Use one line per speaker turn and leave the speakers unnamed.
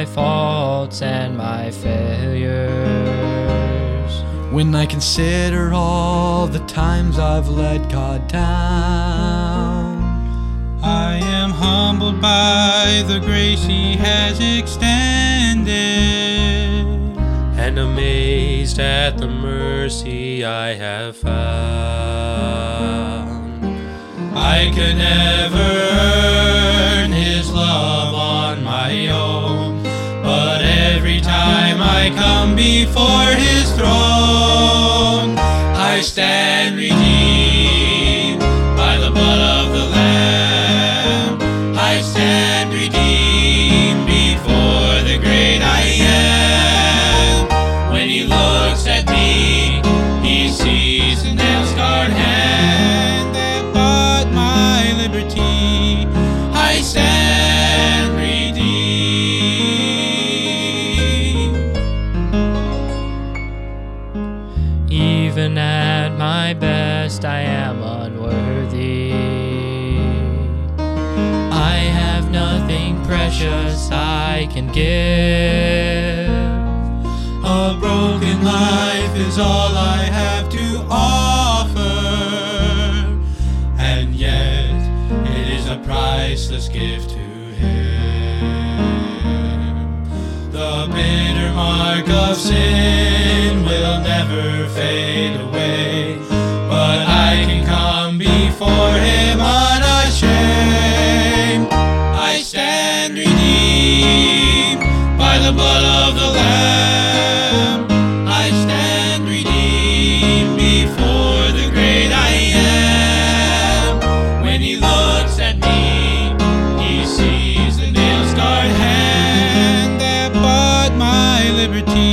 my faults and my failures.
When I consider all the times I've let God down,
I am humbled by the grace He has extended,
and amazed at the mercy I have found.
I could never earn His love on my own, but every time I come before His throne, I stand redeemed by the blood of the Lamb. I stand redeemed before the great I Am. When He looks at me, He sees a nail-scarred hand that bought my liberty. I stand redeemed.
Even at my best, I am unworthy. I have nothing precious I can give.
A broken life is all I have to offer, and yet it is a priceless gift to Him. The bitter mark of sin will never fade away, but I can come before Him unashamed. I stand redeemed by the blood of the Lamb. I stand redeemed before the great I Am. When He looks at me, He sees the nail-scarred hand that bought my liberty.